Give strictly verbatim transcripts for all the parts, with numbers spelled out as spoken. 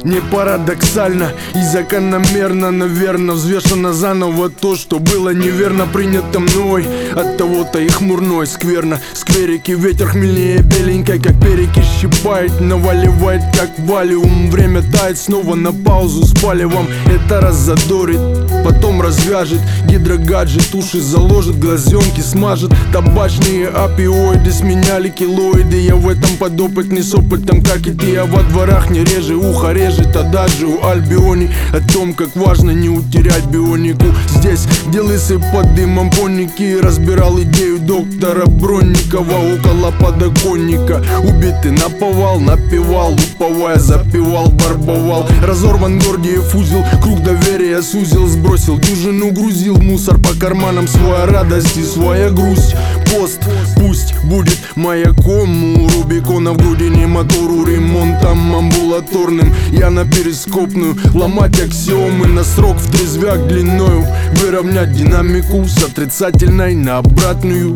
Не парадоксально и закономерно, наверно, взвешено заново то, что было неверно принято мной. От того-то и хмурной скверно. Скверики ветер хмельнее беленькой, как перики щипает, наваливает как валиум. Время тает, снова на паузу с палевом. Это раззадорит, потом развяжет. Гидрогаджет, уши заложит, глазенки смажет. Табачные опиоиды сменяли килоиды. Я в этом подопытный с опытом, как и ты. А во дворах не реже, ухо режет ададжио Альбиони о том, как важно не утерять бионику. Здесь, где лысый под дымом поники разбирал идею доктора Бронникова около подоконника. Убитый наповал, напевал, уповая, запевал, барбовал. Разорван Гордиев узел, круг доверия сузил, сбросил дюжину, грузил мусор по карманам. Своя радость и своя грусть. Пост пусть будет маяком у Рубикона в грудине, мотору ремонтом амбулаторным. Я на перископную ломать аксиомы на срок в трезвяк длиною. Выровнять динамику с отрицательной на обратную.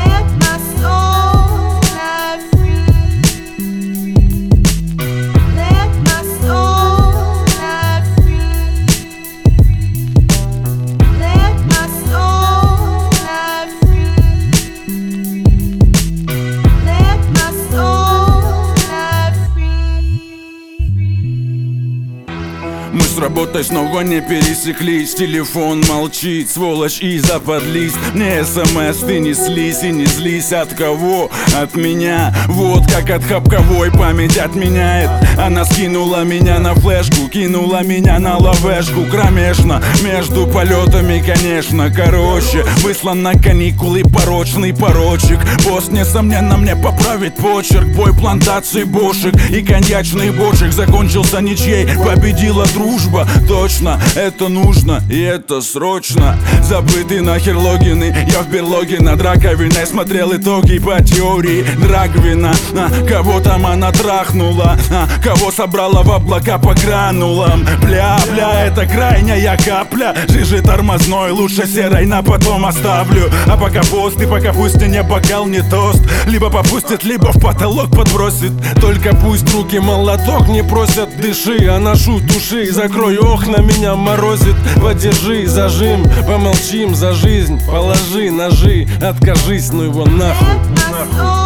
Мы с работой снова не пересеклись. Телефон молчит, сволочь, и западлист. Мне смс ты не слись и не злись. От кого? От меня. Вот как от хапковой память отменяет. Она скинула меня на флешку, кинула меня на лавешку. Кромешно, между полетами, конечно. Короче, выслан на каникулы порочный порочек. Пост, несомненно, мне поправит почерк. Бой плантации бошек и коньячный бочек закончился ничьей, победила дружба. Точно, это нужно и это срочно. Забыты нахер логины. Я в берлоге над раковиной смотрел итоги по теории Драгвина. а, Кого там она трахнула, а, кого собрала в облака по гранулам. Бля, бля, это крайняя капля. Жижи тормозной, лучше серой на потом оставлю. А пока пост, и пока пусть и не бокал, не тост. Либо попустит, либо в потолок подбросит. Только пусть руки молоток не просят. Дыши, а ношу туши. Закрой окна, меня морозит. Подержи зажим, помолчим за жизнь. Положи ножи, откажись, ну его нахуй, нахуй.